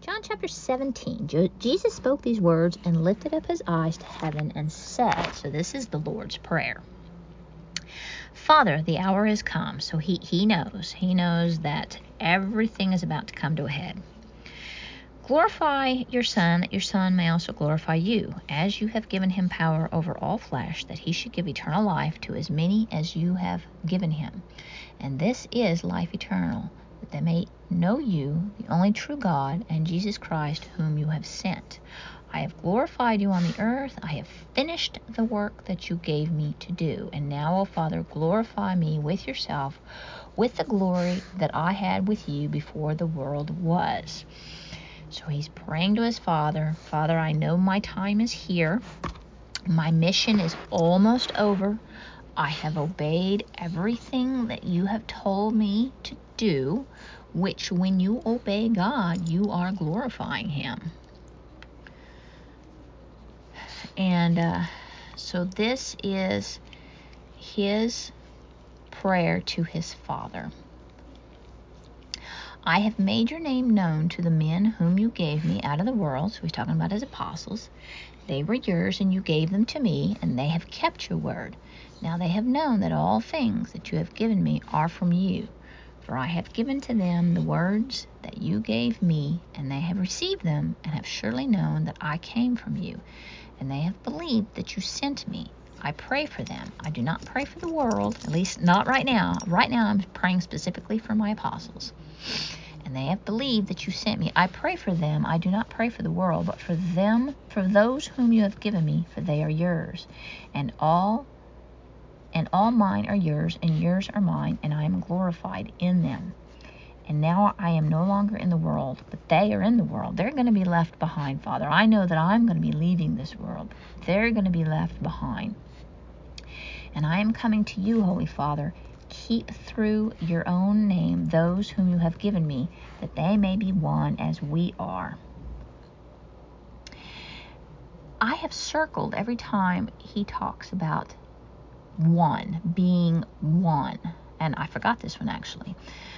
John chapter 17, Jesus spoke these words and lifted up his eyes to heaven and said, so this is the Lord's Prayer. Father, the hour has come. So he knows that everything is about to come to a head. Glorify your Son, that your Son may also glorify you, as you have given him power over all flesh, that he should give eternal life to as many as you have given him. And this is life eternal, that they may know you, the only true God, and Jesus Christ, whom you have sent. I have glorified you on the earth. I have finished the work that you gave me to do. And now, O Father, glorify me with yourself, with the glory that I had with you before the world was. So he's praying to his Father. Father, I know my time is here. My mission is almost over. I have obeyed everything that you have told me to do, which when you obey God, you are glorifying him. And so this is his prayer to his Father. I have made your name known to the men whom you gave me out of the world. So he's talking about his apostles. They were yours, and you gave them to me, and they have kept your word. Now they have known that all things that you have given me are from you. For I have given to them the words that you gave me, and they have received them, and have surely known that I came from you. And they have believed that you sent me. I pray for them. I do not pray for the world, at least not right now. Right now I'm praying specifically for my apostles. And they have believed that you sent me. I pray for them. I do not pray for the world, but for them, for those whom you have given me, for they are yours. And all mine are yours, and yours are mine, and I am glorified in them. And now I am no longer in the world, but they are in the world. They're going to be left behind, Father. I know that I'm going to be leaving this world. They're going to be left behind. And I am coming to you, Holy Father. Keep through your own name those whom you have given me, that they may be one as we are. I have circled every time he talks about one, being one. And I forgot this one actually.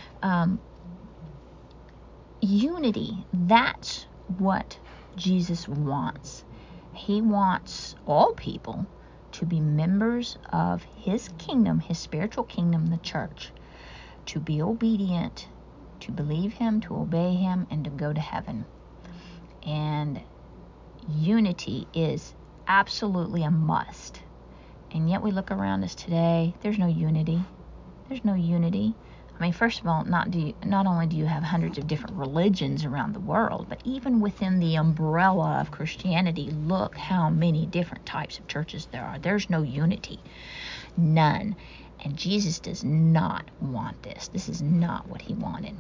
Unity, that's what Jesus wants. He wants all people to be members of his kingdom, his spiritual kingdom, the church, to be obedient, to believe him, to obey him, and to go to heaven. And unity is absolutely a must. And yet we look around us today, there's no unity. There's no unity. I mean, first of all, not only do you have hundreds of different religions around the world, but even within the umbrella of Christianity, look how many different types of churches there are. There's no unity. None. And Jesus does not want this. This is not what he wanted.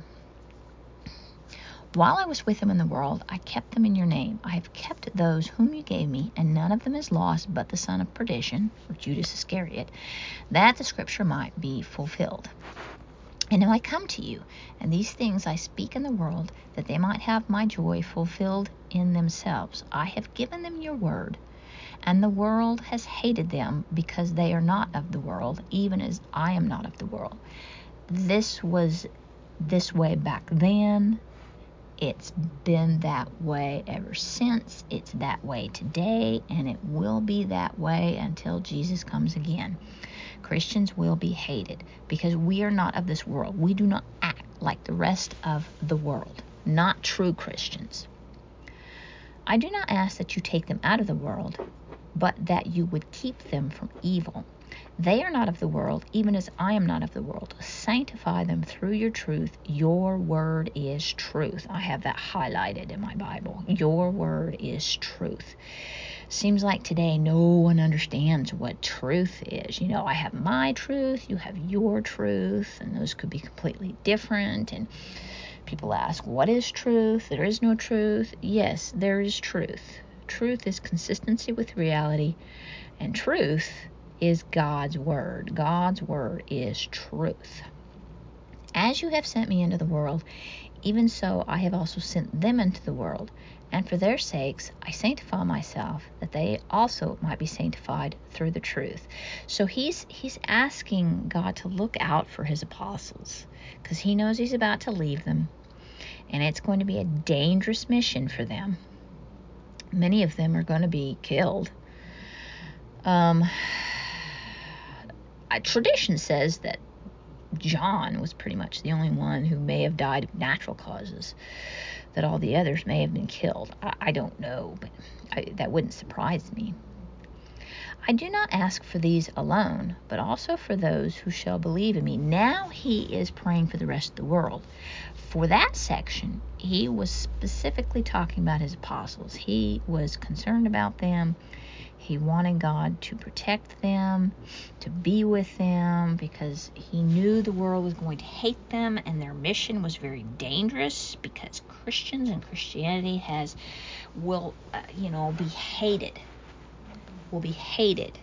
While I was with them in the world, I kept them in your name. I have kept those whom you gave me, and none of them is lost but the son of perdition, or Judas Iscariot, that the scripture might be fulfilled. And now I come to you, and these things I speak in the world, that they might have my joy fulfilled in themselves. I have given them your word, and the world has hated them, because they are not of the world, even as I am not of the world. This was this way back then. It's been that way ever since. It's that way today, and it will be that way until Jesus comes again. Christians will be hated because we are not of this world. We do not act like the rest of the world, not true Christians. I do not ask that you take them out of the world, but that you would keep them from evil. They are not of the world, even as I am not of the world. Sanctify them through your truth. Your word is truth. I have that highlighted in my Bible. Your word is truth. Seems like today no one understands what truth is. You know, I have my truth, you have your truth, and those could be completely different. And people ask, what is truth? There is no truth. Yes, there is truth. Truth is consistency with reality, and truth is God's word. God's word is truth. As you have sent me into the world, even so I have also sent them into the world. And for their sakes I sanctify myself, that they also might be sanctified through the truth. So he's asking God to look out for his apostles, because he knows he's about to leave them. And it's going to be a dangerous mission for them. Many of them are going to be killed. Tradition says that John was pretty much the only one who may have died of natural causes, that all the others may have been killed. I don't know, but that wouldn't surprise me. I do not ask for these alone, but also for those who shall believe in me. Now he is praying for the rest of the world. For that section, he was specifically talking about his apostles. He was concerned about them. He wanted God to protect them, to be with them, because he knew the world was going to hate them, and their mission was very dangerous, because Christians and Christianity will be hated. Will be hated.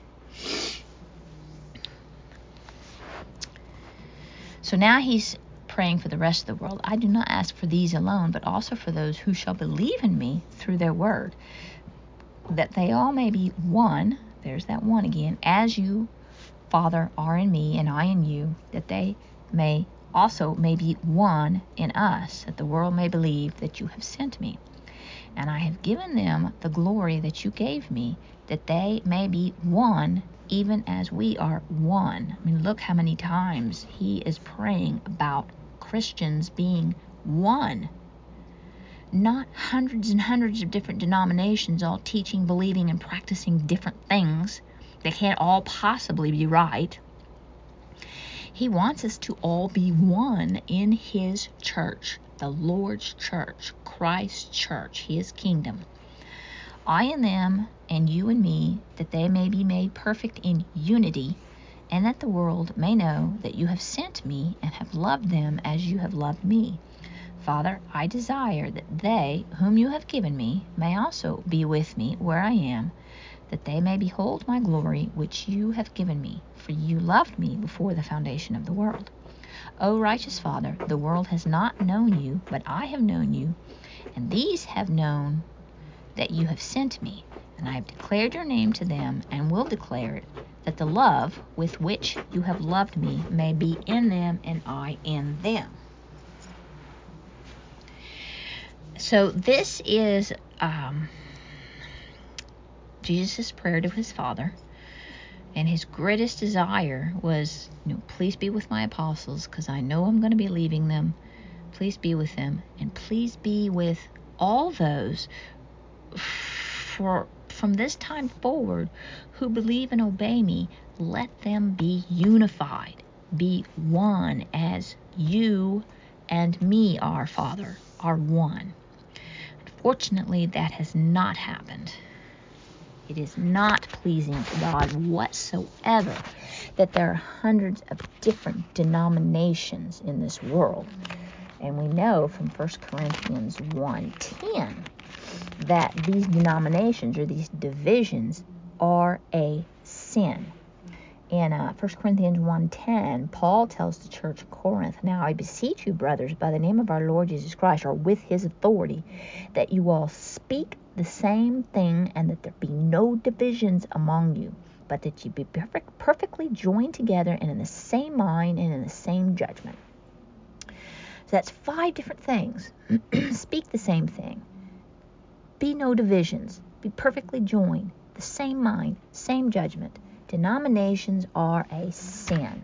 So now he's praying for the rest of the world. I do not ask for these alone, but also for those who shall believe in me through their word, that they all may be one. There's that one again. As you, Father, are in me and I in you, that they may be one in us, that the world may believe that you have sent me. And I have given them the glory that you gave me, that they may be one, even as we are one. I mean, look how many times he is praying about Christians being one. Not hundreds and hundreds of different denominations all teaching, believing, and practicing different things that can't all possibly be right. He wants us to all be one in his church, the Lord's church, Christ's church, his kingdom. I and them, and you and me, that they may be made perfect in unity, and that the world may know that you have sent me and have loved them as you have loved me. Father, I desire that they, whom you have given me, may also be with me where I am, that they may behold my glory which you have given me, for you loved me before the foundation of the world. O righteous Father, the world has not known you, but I have known you, and these have known that you have sent me, and I have declared your name to them, and will declare it, that the love with which you have loved me may be in them, and I in them. So this is Jesus' prayer to his Father, and his greatest desire was, please be with my apostles, because I know I'm going to be leaving them. Please be with them, and please be with all those from this time forward who believe and obey me. Let them be unified, be one as you and me, our Father, are one. Unfortunately, that has not happened. It is not pleasing to God whatsoever that there are hundreds of different denominations in this world. And we know from 1 Corinthians 1:10 that these denominations or these divisions are a sin. In 1 Corinthians 1:10, Paul tells the church of Corinth, now I beseech you, brothers, by the name of our Lord Jesus Christ, or with his authority, that you all speak the same thing, and that there be no divisions among you, but that you be perfectly joined together and in the same mind and in the same judgment. So that's 5 different things. Speak the same thing. Be no divisions. Be perfectly joined. The same mind, same judgment. Denominations are a sin.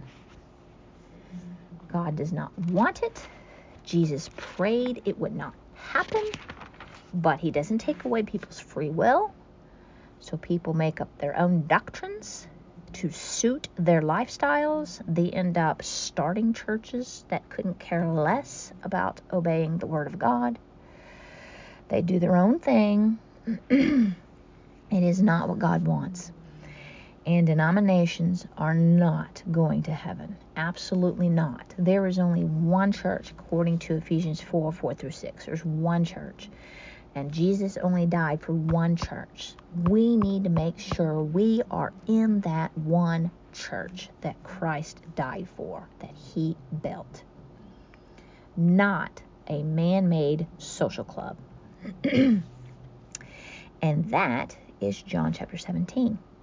God does not want it. Jesus prayed it would not happen, but he doesn't take away people's free will. So people make up their own doctrines to suit their lifestyles. They end up starting churches that couldn't care less about obeying the Word of God. They do their own thing. It is not what God wants. And denominations are not going to heaven. Absolutely not. There is only one church, according to Ephesians 4:4-6. There's one church. And Jesus only died for one church. We need to make sure we are in that one church that Christ died for, that he built. Not a man-made social club. And that is John chapter 17.